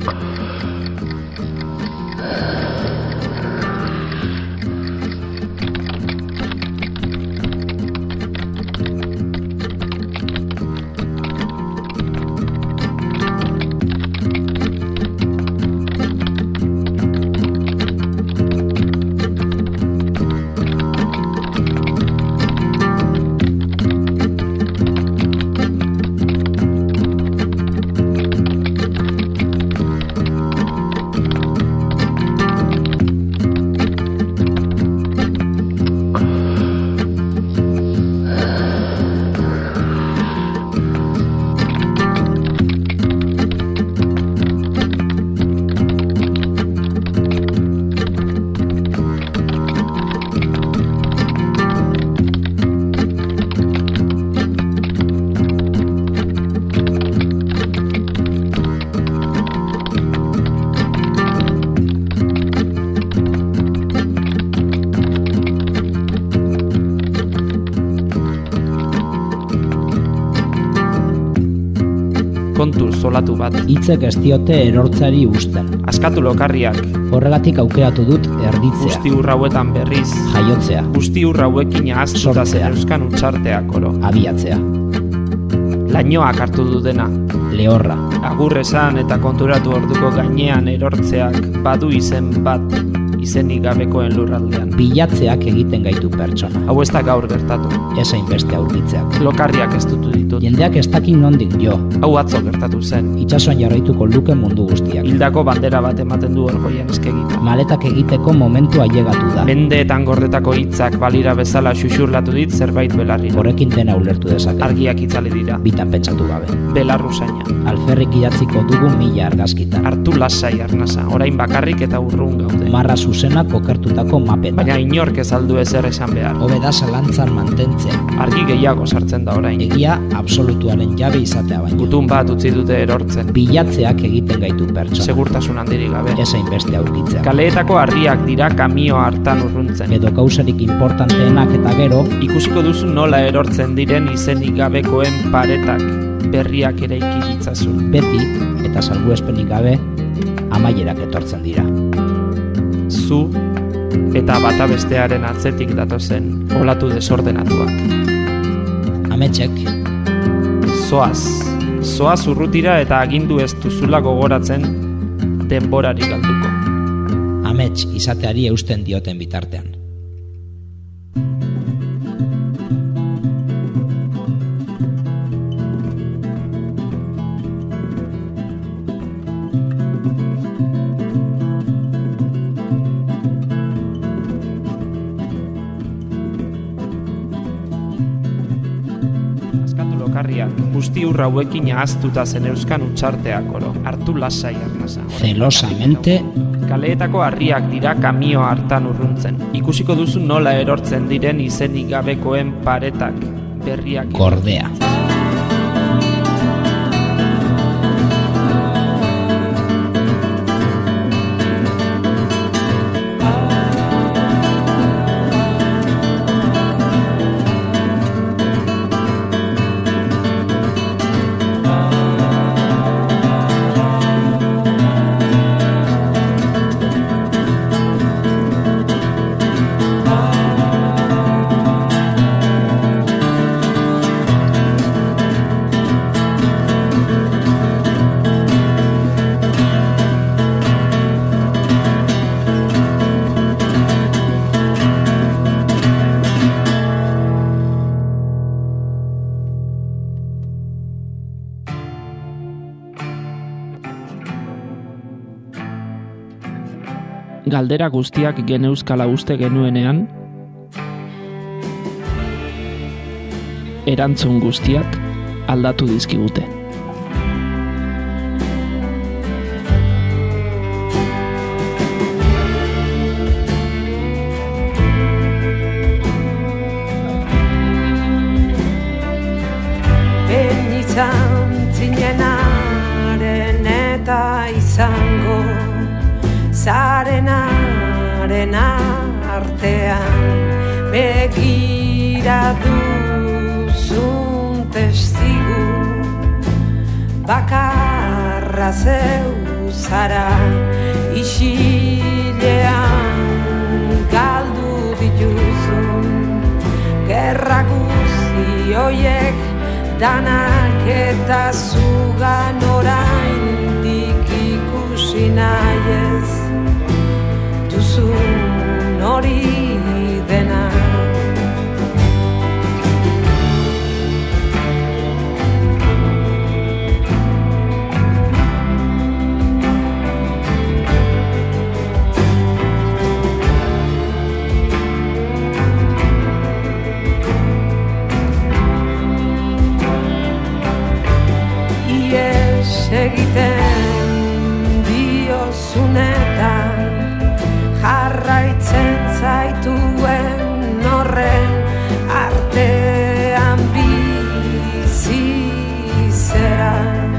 kontu zolatu bat. Hitzek ez diote erortzari usten. Askatu lokarriak. Horregatik aukeratu dut erditzea. Guzti hauetan berriz. Jaiotzea. Guzti hauekin ahaztuta zeneuzkan untxarteak oro. Abiatzea. Lainoak hartu du dena. Lehorra. Agur esan eta konturatu orduko gainean erortzeak badu izen bat. Izenik gabekoen lurraldean. Bilatzeak egiten gaitu pertsona. Hau ez da gaur gertatu. Esain beste aurkitzeak. Lokarriak ez dutu ditut. Jendeak ez dakin nondik jo. Hau atzo gertatu zen. Itsasoan jarraituko luke mundu guztiak. Hildako bandera bat ematen du orgoian eskegita. Maletak egiteko momentua ailegatu da. Mendeetan gordetako hitzak balira bezala xuxurlatu dit zerbait belarri. Horrekin dena ulertu dezake. Argiak itzali dira. Bitan pentsatu gabe. Belarruzaina. Alferrik idatziko dugu 1000 argazkitan. Hartu lasai arnasa, orain bakarrik eta urrun gaude. Marra zuzena kokertutako mapetan. Baina inork ez aldu ezer esan behar. Hobe da zalantzan mantentzea. Argi gehiago sartzen da orain. Egia absolutuaren jabe izatea baino. Gutun bat utzi dute erortzen. Bilatzeak egiten gaitu pertsona. Segurtasun handirik gabe. Esain beste aurkitzea. Kaleetako harriak dira kamio hartan urruntzen. Edo kausarik importanteenak eta gero. Ikusiko duzu nola erortzen diren izenik gabekoen paretak. Berriak eraiki ditzazun. Beti, eta salbuespenik gabe, amaierak etortzen dira. Zu eta bata bestearen atzetik datozen olatu desordenatuak. Ametsek. Zoaz urrutira eta agindu ez duzula gogoratzen denborari galduko. Amets izateari eusten dioten bitartean. Guzti hauekin ahaztuta zeneuzkan untxarteak oro. Hartu lasai arnasa. Zelosamente. Kaleetako harriak dira kamio hartan urruntzen. Ikusiko duzu nola erortzen diren izenik gabekoen paretak. Berriak. Gordea. Galdera guztiak geneuzkala uste genuenean, erantzun guztiak aldatu dizkigute. Izan zinenaren eta izango zarenaren artean begira duzun testigu bakarra zeu zara, isilean galdu dituzun, gerra guzti hoiek danak eta zugan oraindik ikusi nahi ez duzun hori dena. Egiten diozunetan jarraitzen zaituen horren artean bizi zera,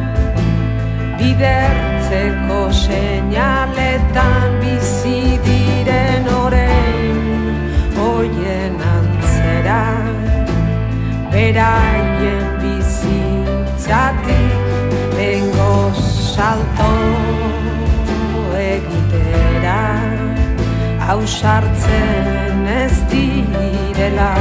bidertzeko seinaletan bizi diren orain hoien antzera, beraien bizitzatik bengo salto egitera, ausartzen ez direla.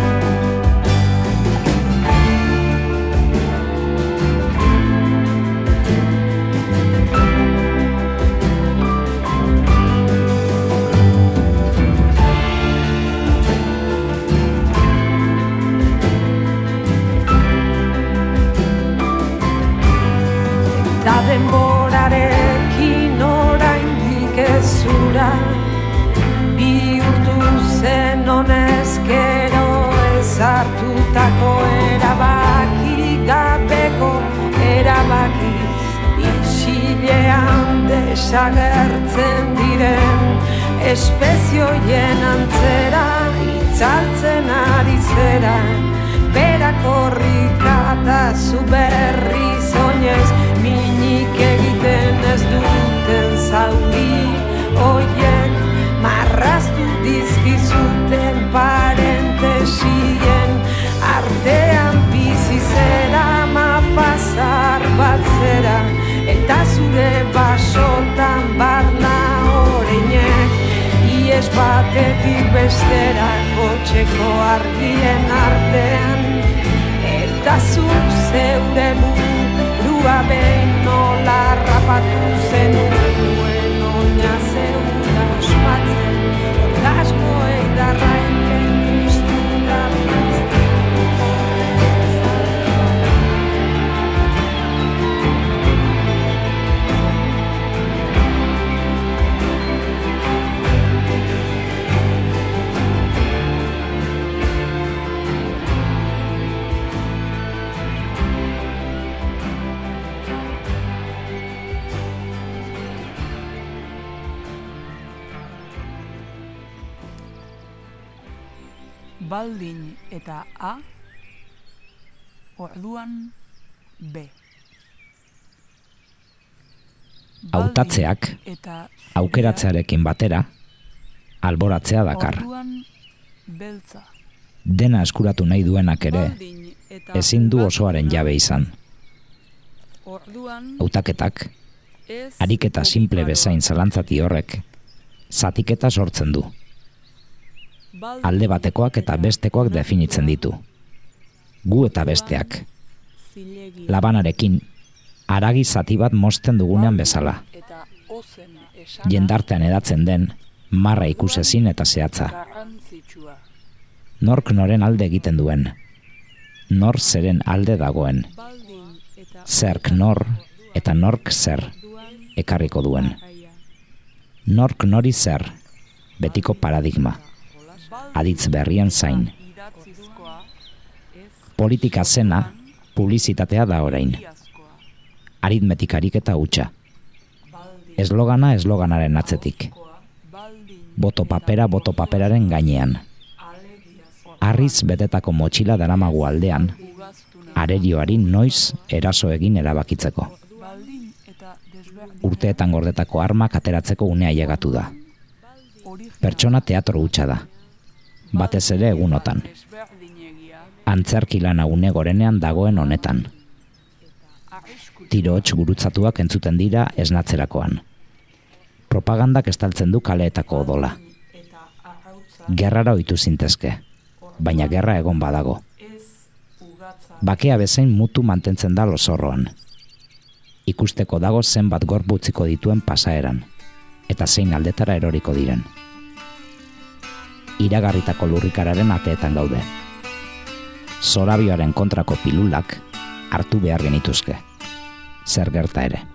Eta denborarekin oraindik ez zura, bihurtu zen honezkero ezartutako erabaki gabeko erabakiz, isilean desagertzen diren espezioien antzera itzaltzen ari zera, berak horrika eta zu berriz oinez minik egiten ez duten zauri hoiek marraztu dizkizuten parentesien artean bizi zera mapazar bat zera, eta zure basotan barna oreinek ies batetik bestera kotxeko argien artean, eta zu zeure burua behin nola rapatu zenuen oina zeura ospatzen, orgasmoei darraiken tristura Baldin eta A, orduan B. Hautatzeak aukeratzearekin batera alboratzea dakar. Beltza. Dena eskuratu nahi duenak ere ezin du osoaren jabe izan. Hautaketak ariketa simple bezain zalantzati horrek zatiketa sortzen du. Alde batekoak eta bestekoak definitzen ditu. Gu eta besteak. Labanarekin haragi zati bat mozten dugunean bezala. Jendartean edatzen den marra ikusezin eta zehatza. Nork noren alde egiten duen. Nor zeren alde dagoen. Zerk nor eta nork zer ekarriko duen. Nork nori zer, betiko paradigma. Aditz berrien zain. Politika zena, publizitatea da orain. Aritmetik ariketa hutsa. Eslogana esloganaren atzetik. Boto paperaren gainean. Harriz betetako motxila daramagu aldean, arerioari noiz eraso egin erabakitzeko. Urteetan gordetako armak ateratzeko unea llegatu da. Pertsona teatro hutsa da. Batez ere egunotan. Antzerki lana une gorenean dagoen honetan. Tiro hots gurutzatuak entzuten dira esnatzerakoan. Propagandak estaltzen du kaleetako odola. Gerrara ohitu zintezke, baina gerra egon badago. Bakea bezain mutu mantentzen da lozorroan. Ikusteko dago zenbat gorputziko dituen pasaeran, eta zein aldetara eroriko diren. Iragarritako lurrikararen ateetan gaude. Zorabioaren kontrako pilulak hartu behar genituzke. Zer gerta ere.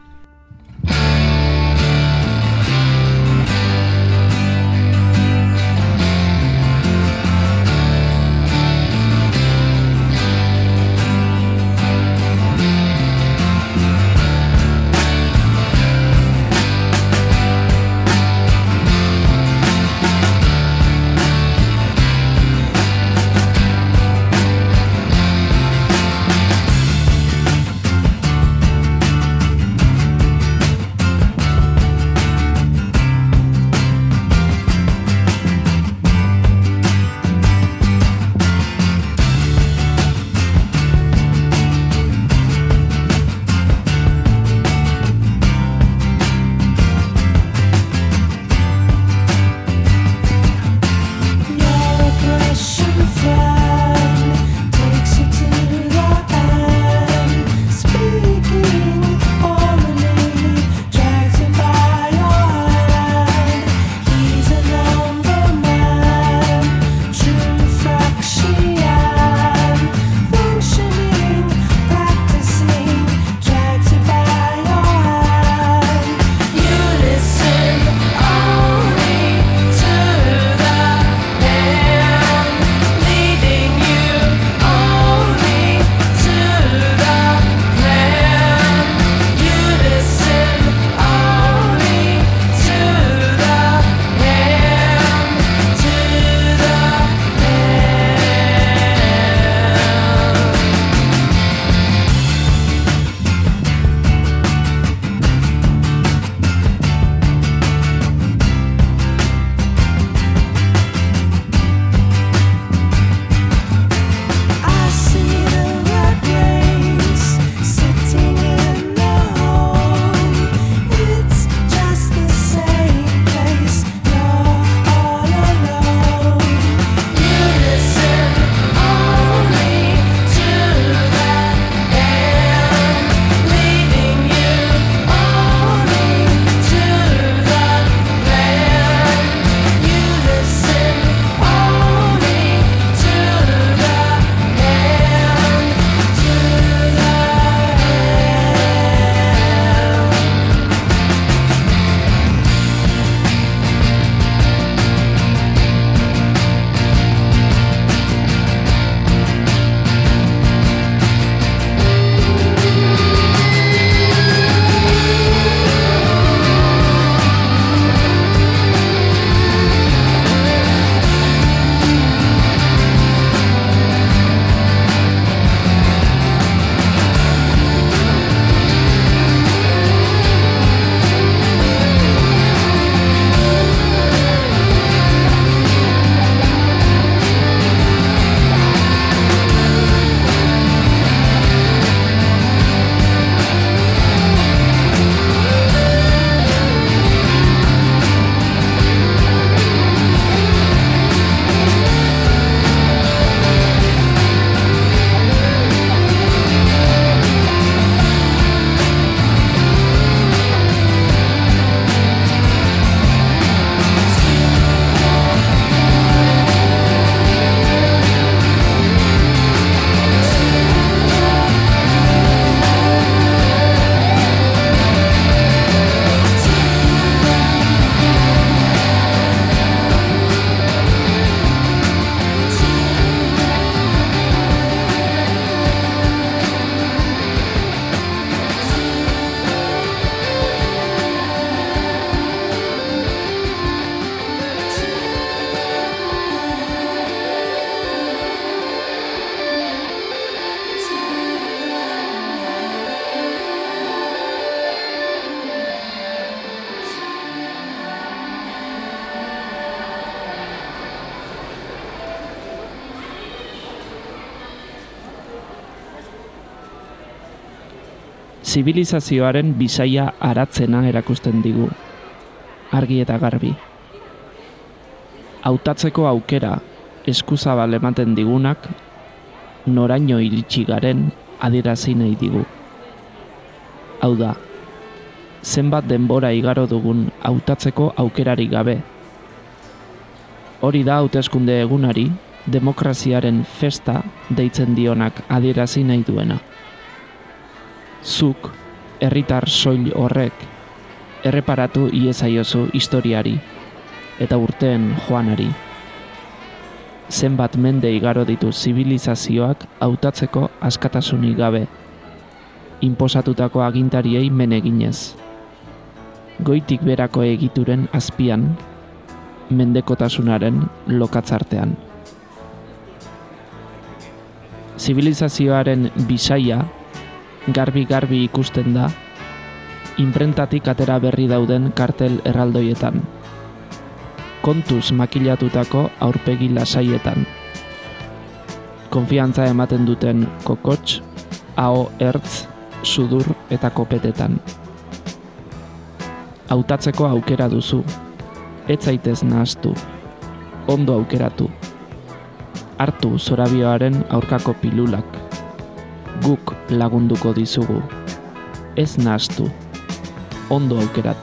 zibilizazioaren bisaia aratzena erakusten digu, argi eta garbi. Hautatzeko aukera eskuzabal ematen digunak, noraino iritsi garen adierazi nahi digu. Hau da, zenbat denbora igaro dugun hautatzeko aukerarik gabe. Hori da hauteskunde egunari, demokraziaren festa deitzen dionak adierazi nahi duena. Zuk, herritar soil horrek, erreparatu iezaiozu historiari eta urteen joanari. Zenbat mende igaro ditu zibilizazioak hautatzeko askatasunik gabe, inposatutako agintariei men eginez. Goitik berako egituren azpian, mendekotasunaren lokatzartean. Zibilizazioaren bisaia garbi-garbi ikusten da, inprentatik atera berri dauden kartel erraldoietan, kontuz makilatutako aurpegi lasaietan, konfiantza ematen duten kokots, aho ertz, sudur eta kopetetan. Hautatzeko aukera duzu, ez zaitez nahastu, ondo aukeratu. Hartu zorabioaren aurkako pilulak, guk lagunduko dizugu, ez nahastu, ondo aukeratu.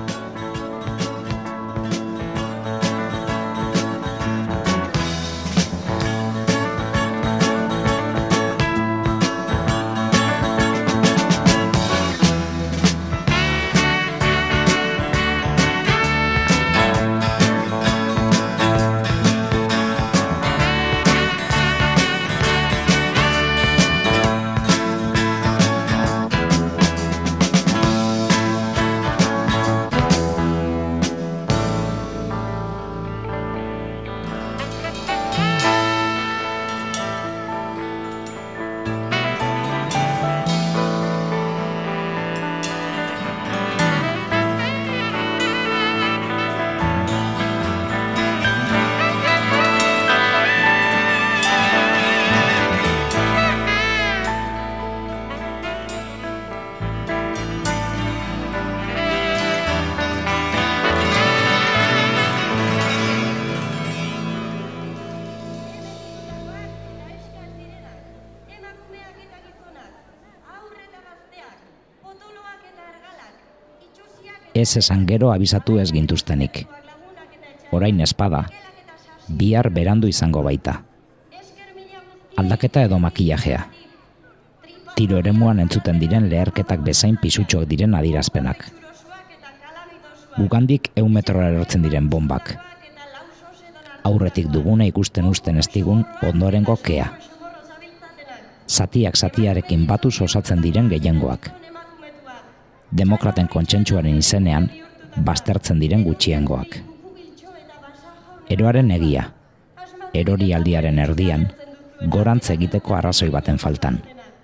Ez esan gero abisatu ez gintuztenik. Orain espada, bihar berandu izango baita. Aldaketa edo makillajea. Tiro eremuan entzuten diren leherketak bezain pisutxok diren adierazpenak. Gugandik 100 metrora erortzen diren bombak. Aurretik duguna ikusten usten estigun ondorengo kea. Zatiak zatiarekin batuz osatzen diren gehiengoak. Demokraten kontsentsuaren izenean, baztertzen diren gutxiengoak. Eroaren egia, erorialdiaren erdian, gorantz egiteko arrazoi baten faltan.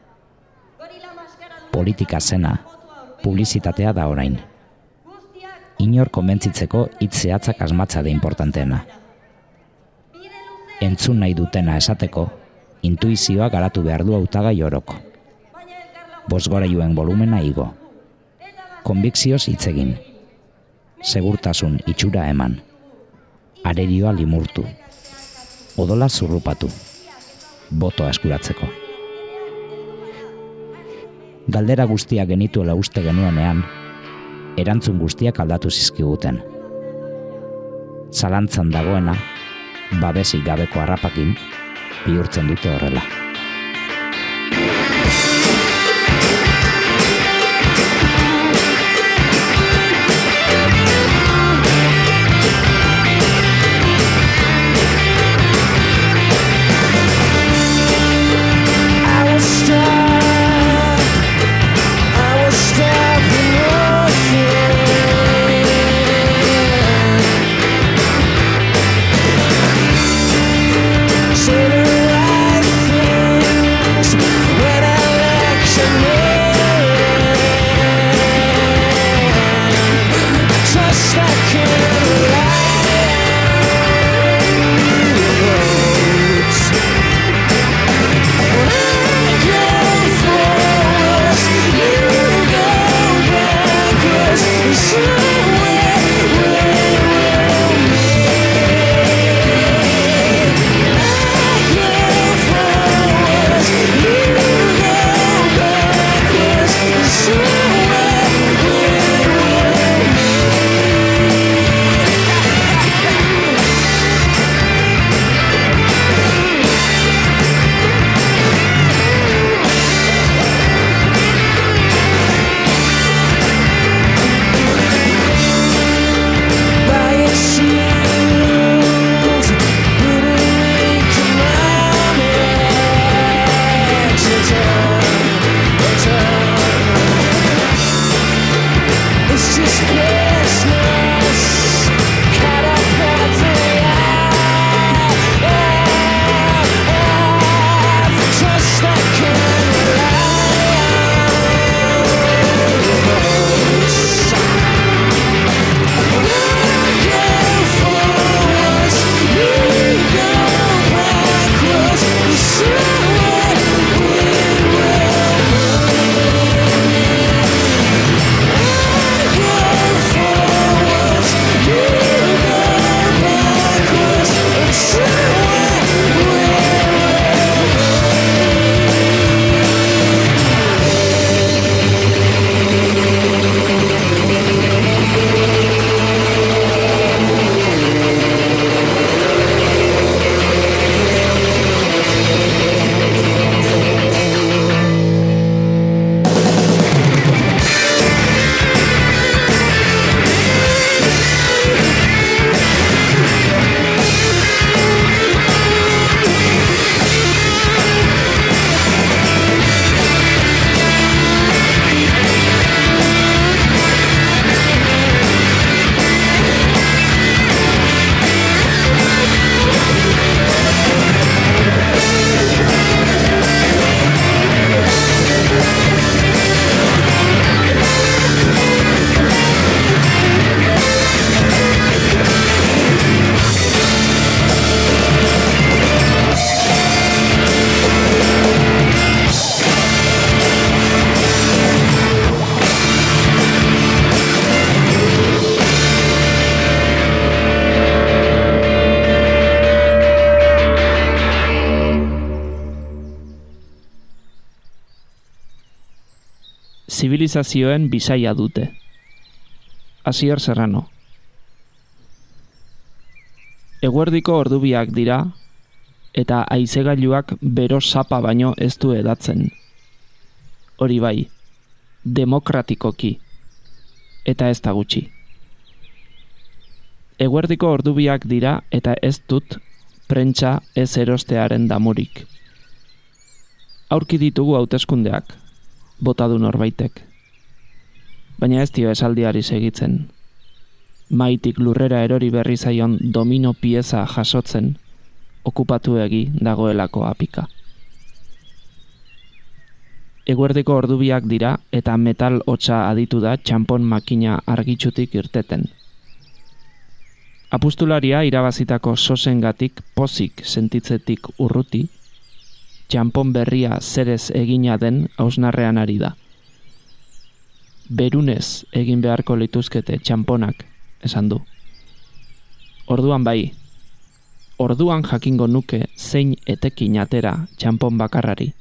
Politika zena, publizitatea da orain. Inor konbentzitzeko hitz zehatzak asmatza da importanteena. Entzun nahi dutena esateko, intuizioa garatu behar du hautagai oroko. Bozgorailuen volumena igo. Konbikzioz hitz egin. Segurtasun itxura eman. Arerioa limurtu. Odola zurrupatu. Botoa eskuratzeko. Galdera guztiak genituela uste genuenean, erantzun guztiak aldatu zizkiguten. Zalantzan dagoena, babesik gabeko harrapakin, bihurtzen dute horrela. So the right thing zibilizazioen bisaia dute. Asier Serrano. Eguerdiko ordubiak dira, eta haizegailuak bero sapa baino ez du edatzen. Hori bai, demokratikoki, eta ez da gutxi. Eguerdiko ordubiak dira eta ez dut prentsa ez erostearen damurik. Aurki ditugu hauteskundeak, bota du norbaitek. Baina ez dio esaldiari segitzen. Maitik lurrera erori berri zaion domino pieza jasotzen, okupatu egi dagoelako apika. Eguerdiko ordubiak dira eta metal hotsa aditu da txanpon makina argitsutik irteten. Apustularia irabazitako sosengatik pozik sentitzetik urruti, txanpon berria zerez egina den hausnarrean ari da. Berunez egin beharko lituzkete txanponak, esan du. Orduan bai, orduan jakingo nuke zein etekin atera txanpon bakarrari.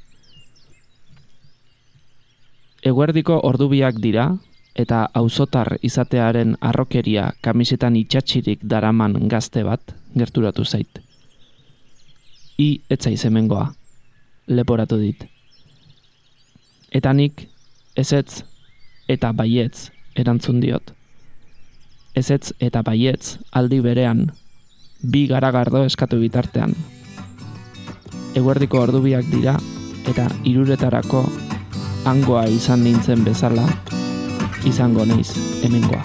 Eguerdiko ordubiak dira, eta auzotar izatearen arrokeria kamisetan itxatxirik daraman gazte bat gerturatu zait. I etzaiz hemengoa, leporatu dit. Eta nik ezetz eta baietz erantzun diot. Ezetz eta baietz aldi berean, bi garagardo eskatu bitartean. Eguerdiko ordubiak dira, eta hiruretarako hangoa izan nintzen bezala, izango naiz hemengoa.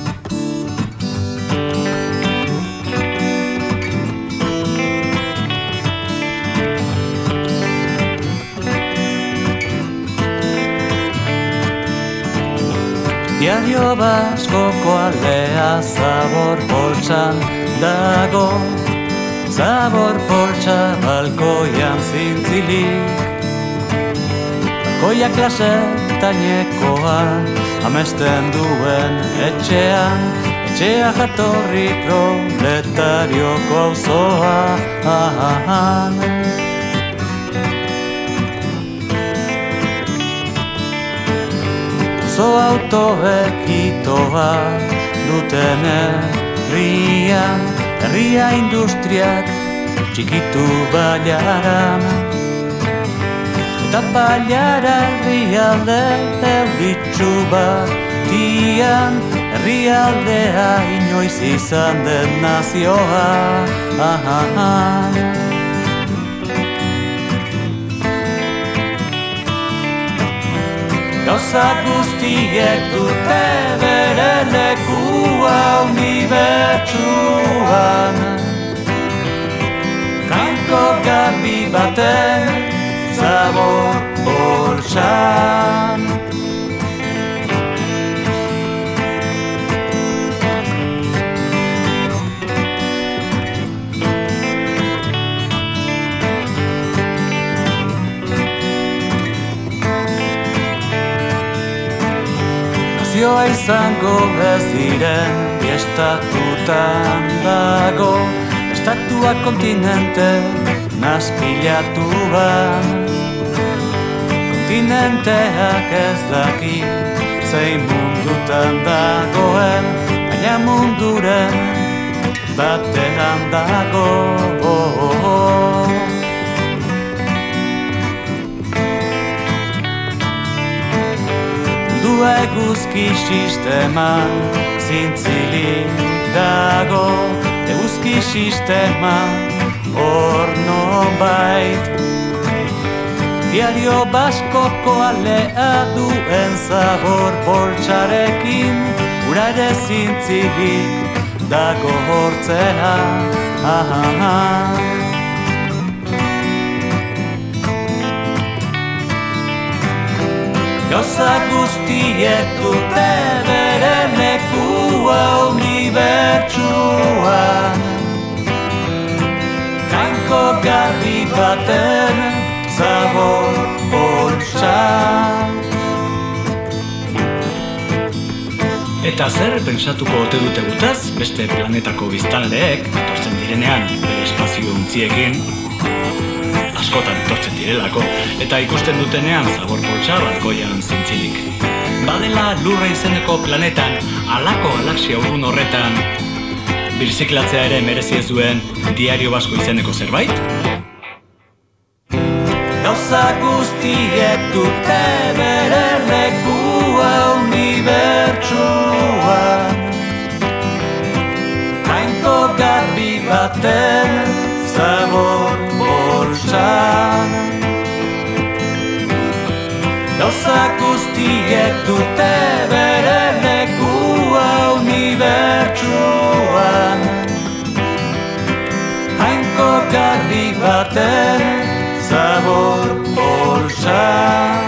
Diario Baskoko alea zabor poltsan dago, zabor poltsa balkoian zintzilik. Balkoia klasetainekoa amesten duen etxean, etxea jatorri proletarioko auzoa. Oso autoek itoa duten herrian, herria industriak txikitu baiaran. Eta baiara herrialde erbitzu batian, herrialdea inoiz izan den nazioa. Gauza guztiek dute bere lekua unibertsuan, kanko garbi baten zabor poltsan. Nazioa izango ez diren estatutan dago, estatua kontinente naspilatuan. Kontinenteak ez daki zein mundutan dagoen, baina munduren batean dago. Mundua eguzki sistema zintzilik dago, eguzki sistema hor nonbait. Diario Baskoko alea duen zabor poltsarekin, ura ere zintzilik dago hortzea. Gauza guztiek dute bere lekua unibertsuan, kanko garbi baten zabor poltsan. Eta zer pentsatuko ote dute gutaz beste planetako biztanleek etortzen direnean bere espazio untziekin, askotan etortzen direlako, eta ikusten dutenean zabor poltsa balkoian zintzilik. badela Lurra izeneko planetan, halako galaxia urrun horretan, birziklatzea ere merezi ez duen Diario Basko izeneko zerbait? Gauza guztiek dute bere lekua unibertsuan, jainko garbi baten zabor boltsan. Gauza guztiek dute bere lekua unibertsuan, jainko garbi baten zabor boltsan.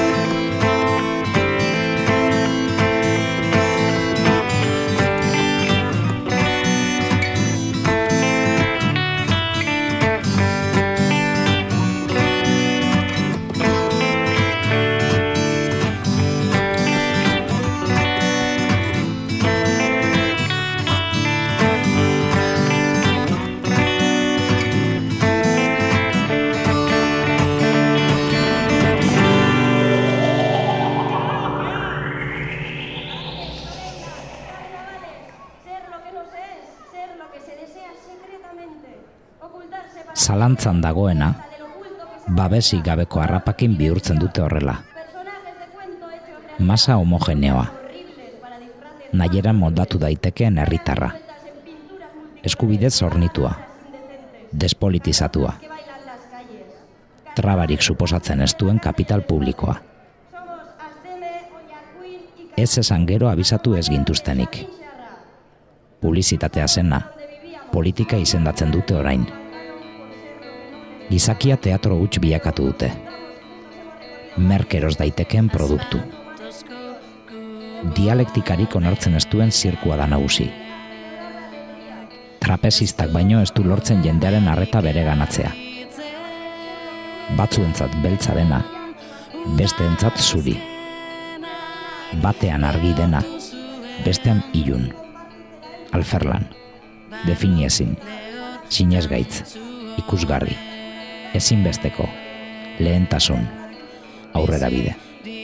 Zalantzan dagoena, babesik gabeko harrapakin bihurtzen dute horrela. Masa homogeneoa. Nahiera moldatu daitekeen herritarra. Eskubidez hornitua. Despolitizatua. Trabarik suposatzen ez duen kapital publikoa. Ez esan gero abisatu ez gintuztenik. Publizitatea zena, politika izendatzen dute orain. Gizakia teatro huts bilakatu dute. Merkeros daitekeen produktu. Dialektikarik onartzen ez duen zirkua da nagusi. Trapezistak baino ez du lortzen jendearen arreta bereganatzea. Batzuentzat beltza dena, besteentzat zuri. Batean argi dena, bestean ilun. Alferlan, definiezin, sinesgaitz, ikusgarri. Ezinbesteko, lehentasun, aurrera bide.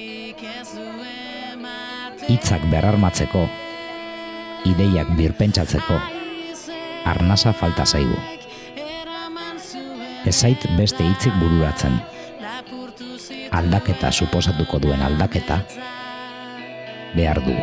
Hitzak berrarmatzeko, ideiak birpentsatzeko, arnasa falta zaigu. Ez zait beste hitzik bururatzen. Aldaketa suposatuko duen aldaketa, behar dugu.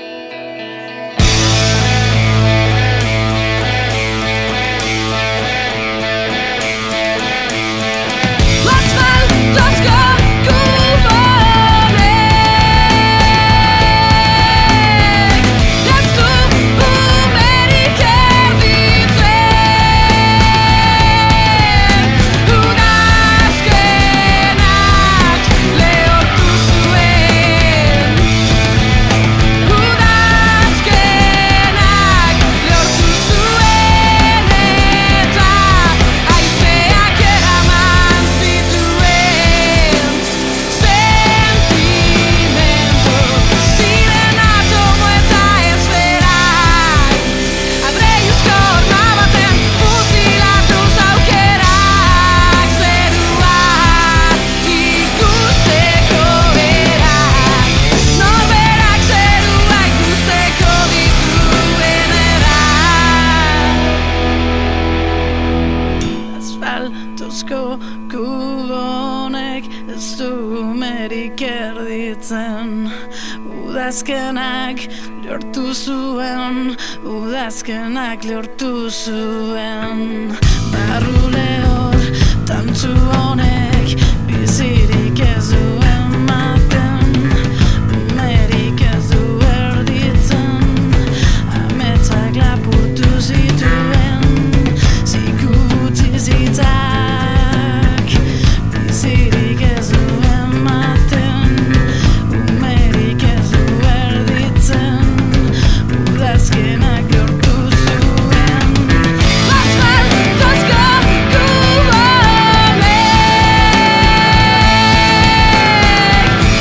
Udazkenak lortu zuen barruleo tantzu honek bizirik ez duen maten umerik ez du erditzen ametsak lapurtu zituen zikutzi zitzak bizirik ez duen maten umerik ez du erditzen udazkenak lortu zuen. Asfaltozko kubonek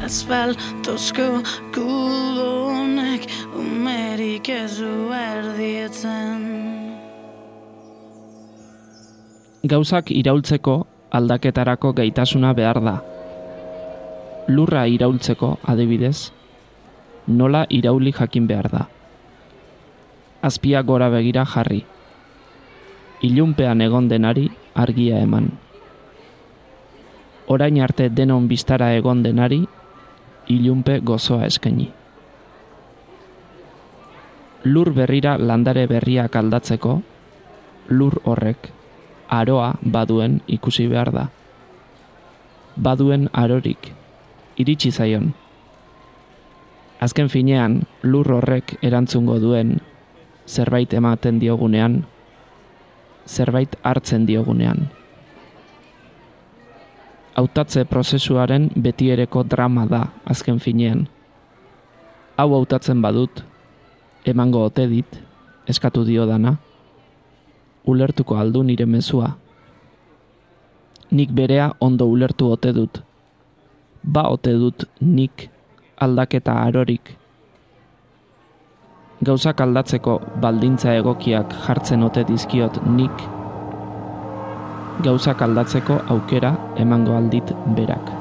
asfaltozko kulonek umerik ez du erdietzen. Gauzak iraultzeko aldaketarako gaitasuna behar da. Lurra iraultzeko, adibidez, nola irauli jakin behar da. Azpia gora begira jarri. Ilunpean egon denari argia eman. Orain arte denon biztara egon denari ilunpe gozoa eskaini. Lur berrira landare berriak aldatzeko, lur horrek aroa baduen ikusi behar da. Baduen arorik, iritsi zaion. Azken finean, lur horrek erantzungo duen zerbait ematen diogunean, zerbait hartzen diogunean. Hautatze prozesuaren betiereko drama da azken finean. Hau hautatzen badut, emango ote dit, eskatu diodana, ulertuko aldu nire mezua. Nik berea ondo ulertu ote dut. Ba ote dut nik aldaketa arorik. Gauzak aldatzeko baldintza egokiak jartzen ote dizkiot nik. Gauzak aldatzeko aukera emango aldit berak.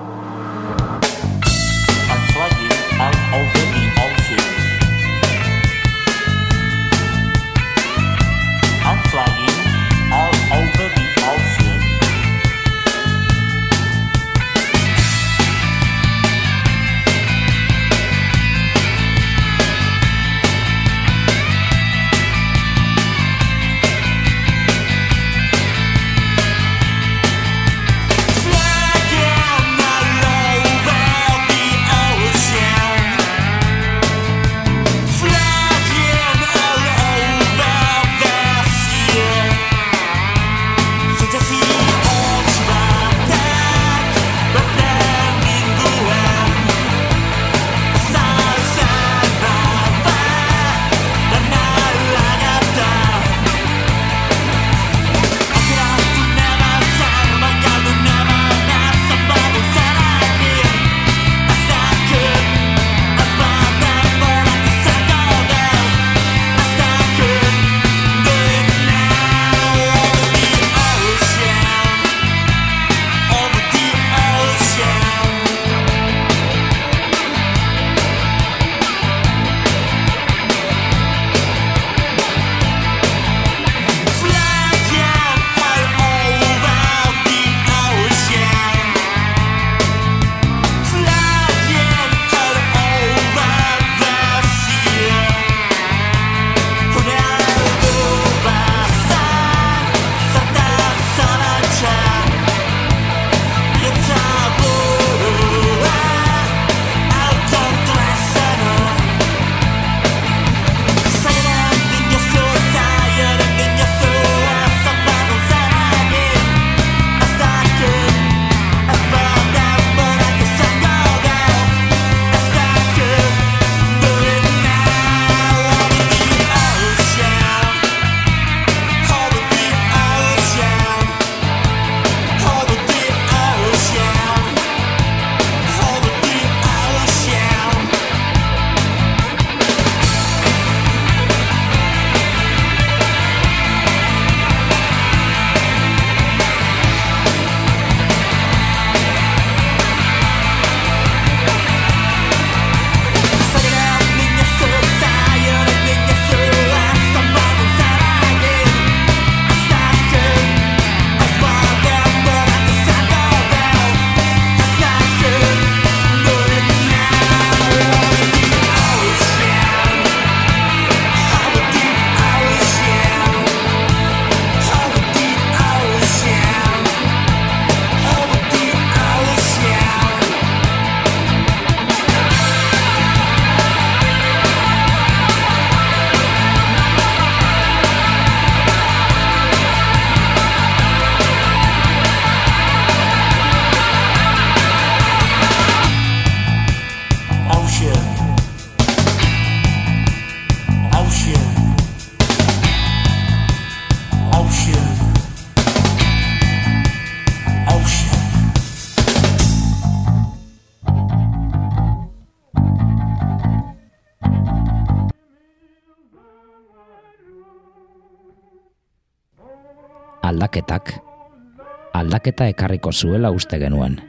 aldaketa ekarriko zuela uste genuen.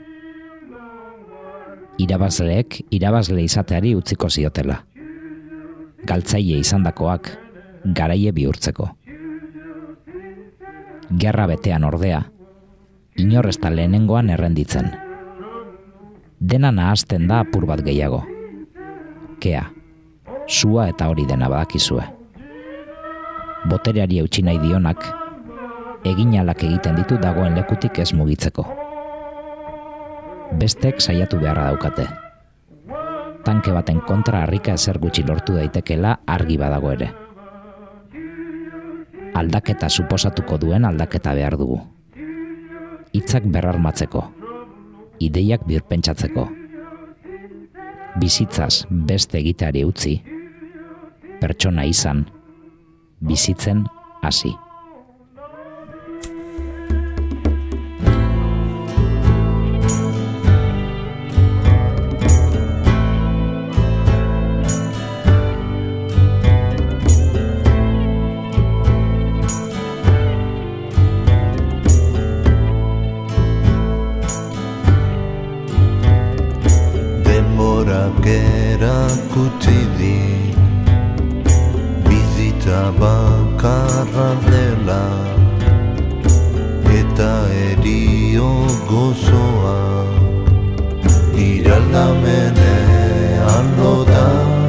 Irabazleek irabazle izateari utziko ziotela. Galtzaile izandakoak garaie bihurtzeko. Gerra betean ordea, inor ez da lehenengoan errenditzen. Dena nahasten da apur bat gehiago. Kea, sua eta hori dena badakizue. Botereari eutsi nahi dionak, eginalak egiten ditu dagoen lekutik ez mugitzeko. Bestek saiatu beharra daukate. Tanke baten kontra harrika ezer gutxi lortu daitekela argi badago ere. Aldaketa suposatuko duen aldaketa behar dugu. Hitzak berrarmatzeko, ideiak birpentsatzeko. Bizitzaz beste egiteari utzi, pertsona izan, bizitzen hasi. Erakutsi dit bizitza bakarra dela eta erio gozoa iraldamenean loda.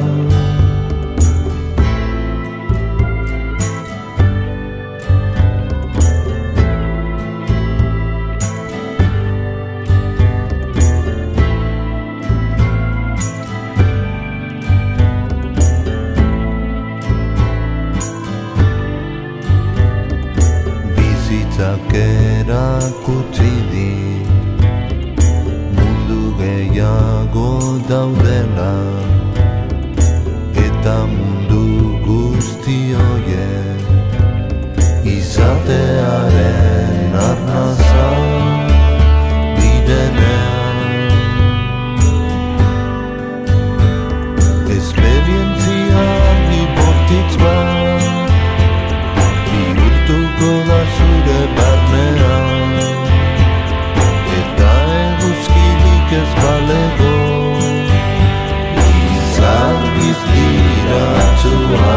Erakutsi dit mundu gehiago daudela eta mundu guzti horiek izatearen arnaza direnean. Esperientzia bortitz bat bihurtuko da zure barnean eta eguzkirik ez balego izargiz diratzua.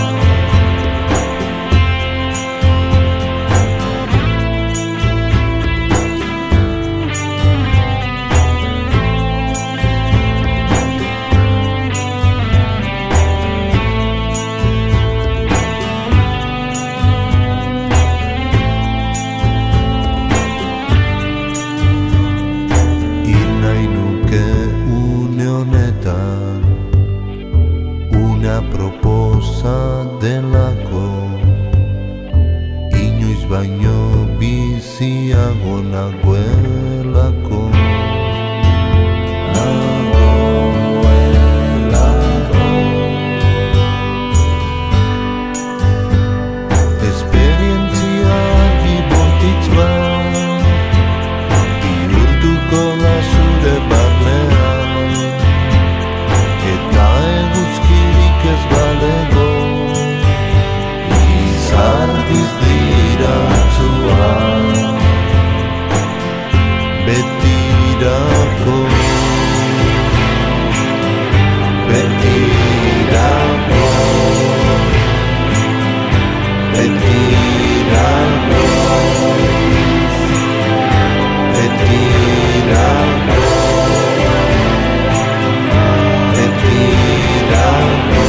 Proposa delako inoiz baino biziago nagoelako. Esperientzia bortitz bat bihurtuko da zure barnean eta eguzkirik ez balego izargiz diratzua betirako, betirako, betirako, betirako, betirako.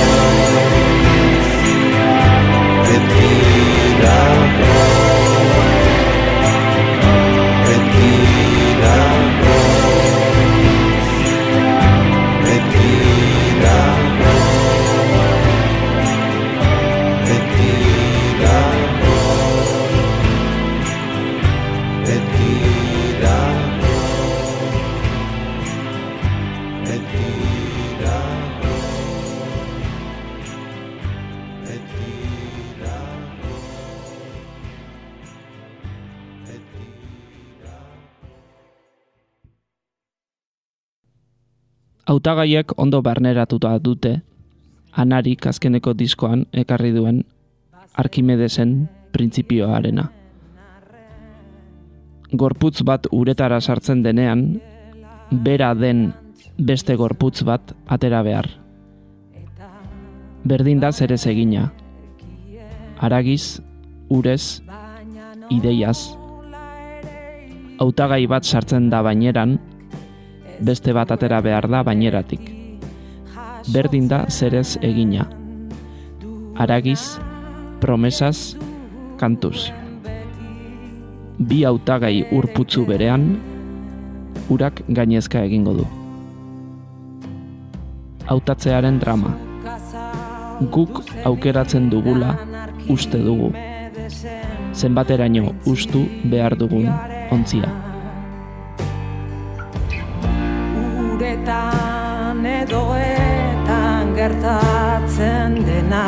Hautagaiek ondo barneratuta dute, Anarik azkeneko diskoan ekarri duen Arkimedesen printzipioarena. gorputz bat uretara sartzen denean, bera den beste gorputz bat atera behar. Berdin da zerez egina. Haragiz, urez, ideiaz. Hautagai bat sartzen da baineran, beste bat atera behar da baineratik. Berdin da zerez egina. Haragiz, promesaz, kantuz. Bi hautagai urputzu berean, urak gainezka egingo du. Hautatzearen drama. Guk aukeratzen dugula uste dugu. Zenbateraino ustu behar dugun ontzia. Uretan edoetan gertatzen dena,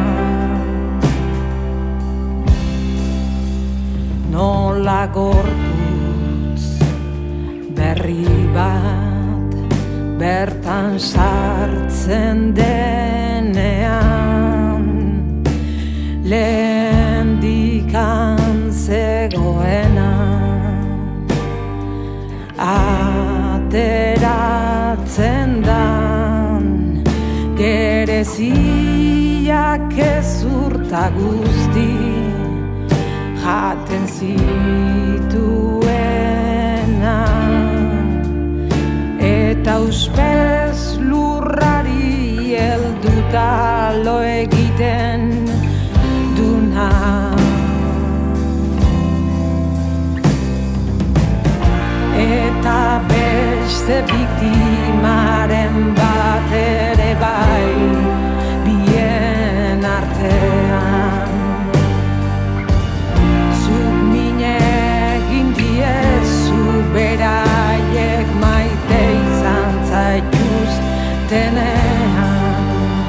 nola gorputz berri bat bertan sartzen denean, lehendikan zegoena ateratzen dan, gereziak ezurta guzti jaten zituena, eta uspez lurrari helduta lo egiten duna. Eta beste biktimaren bat ere bai bien artean, zuk mine egin diezu beraiek maite izan zaituztenean,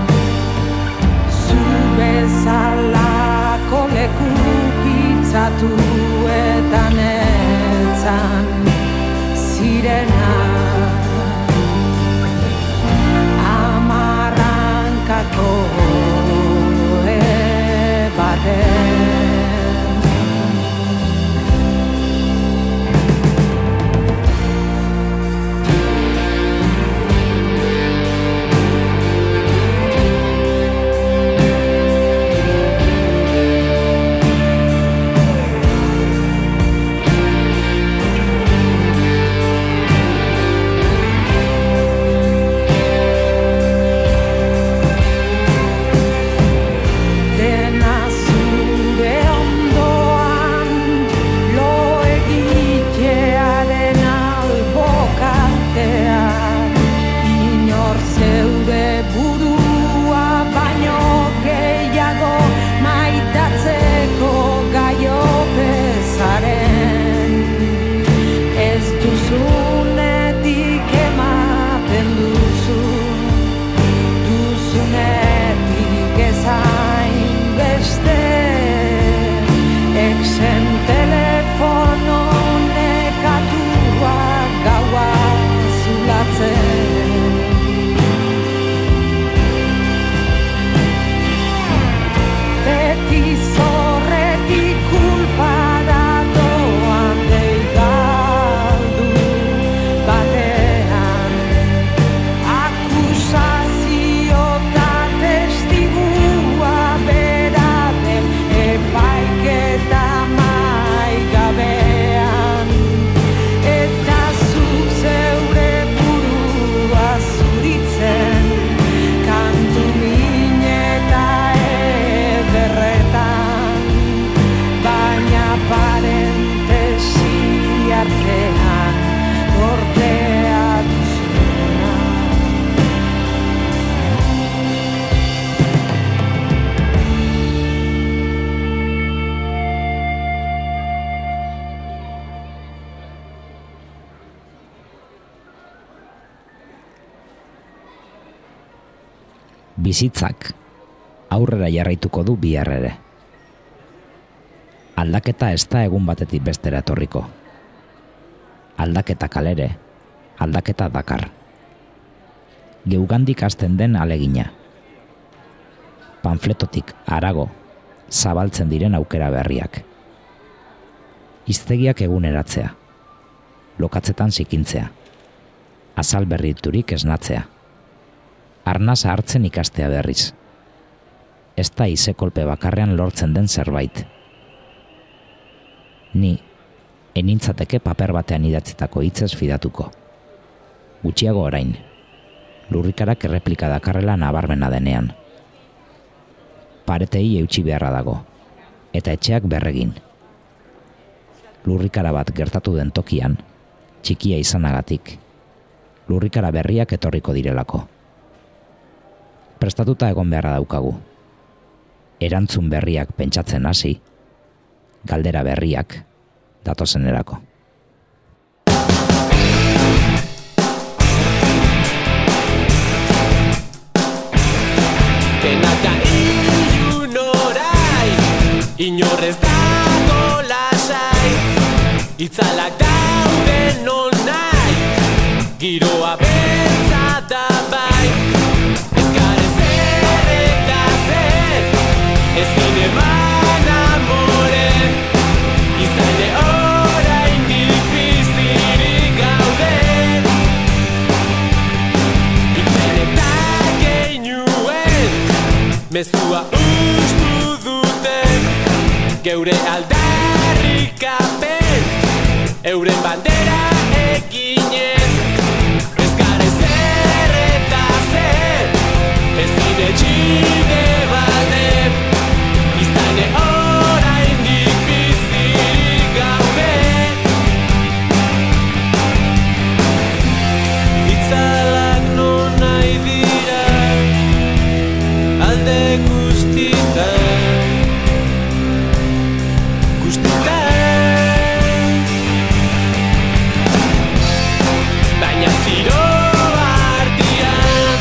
zu bezalako leku pitzatu eta netzan sirena, amarrankako baten. Bizitzak aurrera jarraituko du bihar ere. Aldaketa ez da egun batetik bestera etorriko. Aldaketa kalere, aldaketa dakar. Geugandik hasten den alegina. Panfletotik harago zabaltzen diren aukera berriak. Hiztegiak eguneratzea, lokatzetan zikintzea, azal berriturik esnatzea, arnasa hartzen ikastea berriz. Ez da izekolpe bakarrean lortzen den zerbait. Ni, enintzateke paper batean idatzitako hitzez fidatuko. Gutxiago orain, lurrikarak erreplika dakarrela nabarmena denean. Paretei eutsi beharra dago, eta etxeak berregin. Lurrikara bat gertatu den tokian, txikia izanagatik, lurrikara berriak etorriko direlako. Prestatuta egon beharra daukagu. Erantzun berriak pentsatzen hasi, galdera berriak datozenerako. Denata ilun orai, inorrez dago lasai, itzalak dauden non nahi, giroa beltza da bai, ezkarez erreta zen, ezin eman amoren, izane oraindik bizirik gaude. Itzen eta keinuen, mezua ustu duten, geure aldarrikapen, euren bandera eginez, ezkarez erreta zen, ezin etxide baten, izane oraindik bizirik gaude. Itzalak non nahi dira, alde guztitan, baina ziro artean,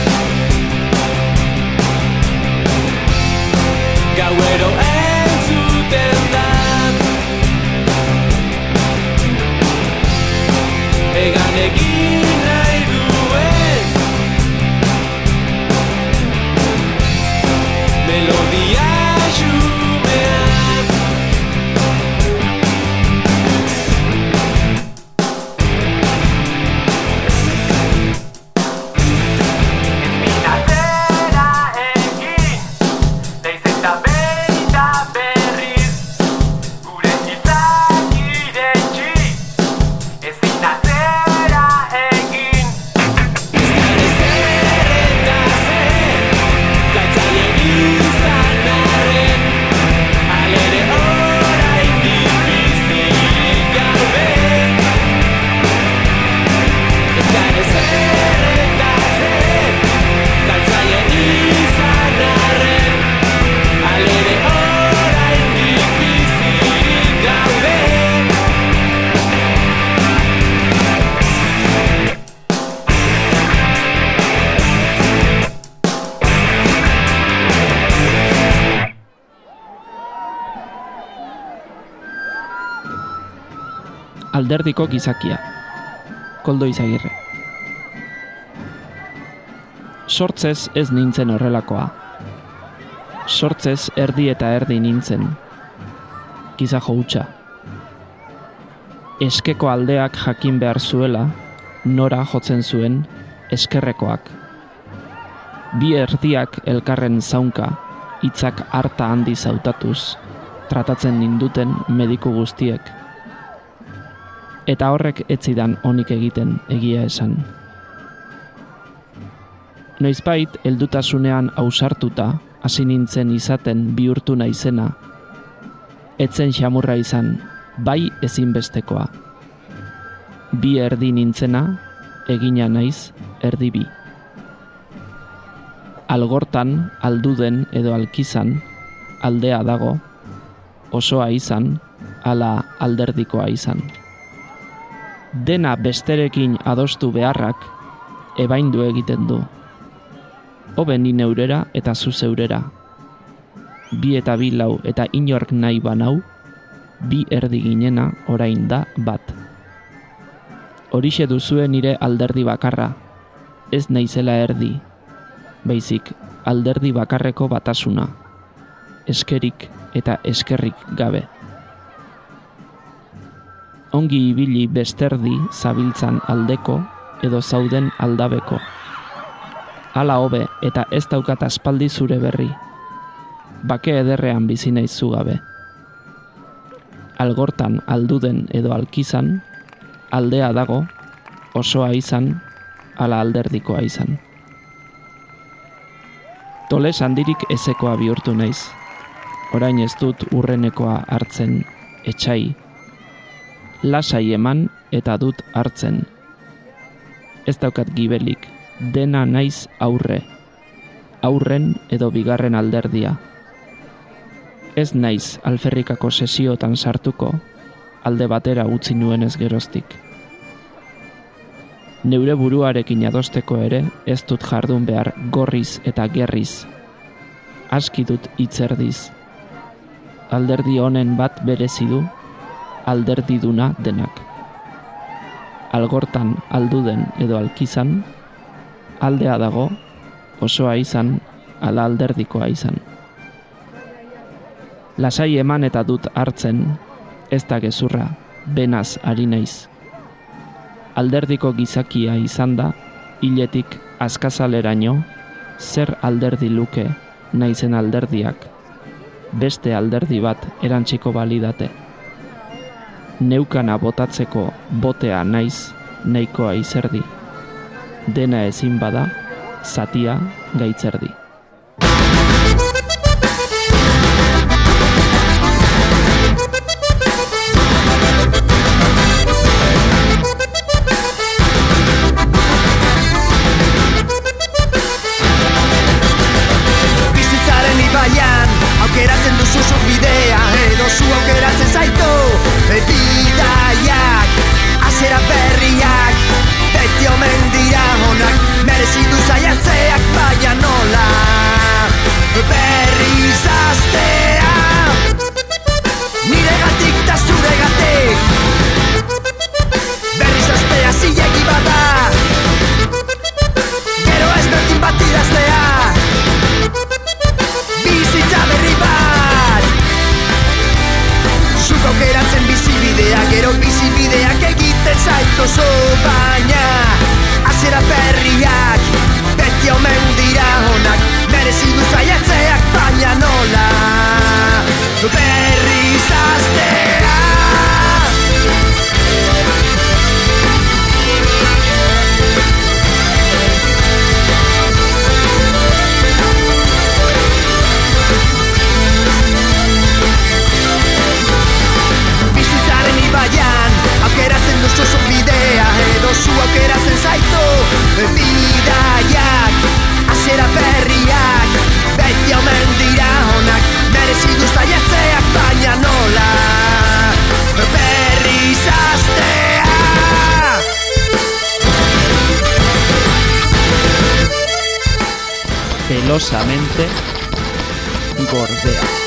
gauero entzuten da, egan egin nahi duen melodia xumean. Ezinatzera egin, naiz eta behin da berriz, gure hitzak irentsi, ezinatzera egin. Ezkarez erreta zen, galtzaile izan arren, halere oraindik bizirik gaude. Ezkarez erreta zen, galtzaile izan arren, halere oraindik bizirik gaude. Alderdiko gizakia, Koldo Izagirre. Sortzez ez nintzen horrelakoa. Sortzez erdi eta erdi nintzen. Gizajo hutsa. Eskeko aldeak jakin behar zuela, nora jotzen zuen eskerrekoak. Bi erdiak elkarren zaunka, hitzak harta handi zautatuz, tratatzen ninduten mediku guztiek. Eta horrek etzidan onik egiten egia esan. Noizbait, heldutasunean ausartuta, hasi nintzen izaten bihurtu naizena, etzen xamurra izan, bai ezinbestekoa. Bi erdi nintzena, egina naiz, erdi bi. Algortan, alduden edo alkizan, aldea dago, osoa izan, ala alderdikoa izan. Dena besterekin adostu beharrak, ebaindu egiten du. Hobe ni neurera eta zu zeurera. Bi eta bi lau eta inork nahi banau, bi erdi ginena orain da bat. Horixe duzue nire alderdi bakarra, ez naizela erdi, baizik alderdi bakarreko batasuna, eskerik eta eskerrik gabe. ongi ibili besterdi zabiltzan aldeko edo zauden aldabeko. Hala hobe eta ez daukat aspaldi zure berri. Bake ederrean bizi naiz zu gabe. Algortan alduden edo alkizan, aldea dago, osoa izan, ala alderdikoa izan. Toles handirik ezekoa bihurtu naiz. Orain ez dut urrenekoa hartzen, etxai. Lasai eman eta dut hartzen. Ez daukat gibelik, dena naiz aurre. Aurren edo bigarren alderdia. Ez naiz alferrikako sesiotan sartuko, alde batera utzi nuenez geroztik. Neure buruarekin adosteko ere ez dut jardun behar gorriz eta gerriz. Aski dut hitzerdiz. Alderdi honen bat berezi du, alderdiduna denak. Algortan alduden edo alkizan, aldea dago, osoa izan, ala alderdikoa izan. Lasai eman eta dut hartzen, ez da gezurra, benaz ari naiz. Alderdiko gizakia izan da, hiletik azkazaleraino, zer alderdi luke naizen alderdiak, beste alderdi bat erantziko balidate. Neukana botatzeko botea naiz, nahikoa izerdi. Dena ezin bada, zatia gaitzerdi. Aukeratzen duzu zuk bidea, edo zu aukeratzen zaitu bidaiak, azera berriak, beti omen dira honak, merezi du zaiatzeak, baina nola berriz astea, niregatik ta zuregatik, berriz astea zilegi bada, gero ez berdin bat idaztea, bizitza berri bat. Zuk aukeratzen bizibidea, gero bizibideak egiten zaituzu, baina azera berriak, beti omen dira honak, merezi du zaiatzeak, baina nola berriz astea. Aukeratzen duzu zuk bidea, edo zu aukeratzen zaitu bidaiak, azera berriak, beti omen dira honak, merezi du zaiatzeak, baina nola berriz astea. Celosamente gordea.